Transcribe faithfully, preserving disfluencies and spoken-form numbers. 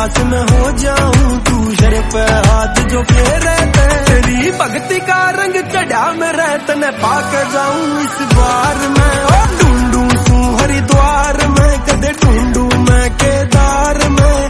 पास में हो जाऊं, तू सर पे हाथ जो फेरे, तेरी भक्ति का रंग चढ़ा मेरे तने पाके जाऊं इस बार मैं। ओ ढूंढूं सू हरिद्वार में, कदे ढूंढूं मैं केदार में,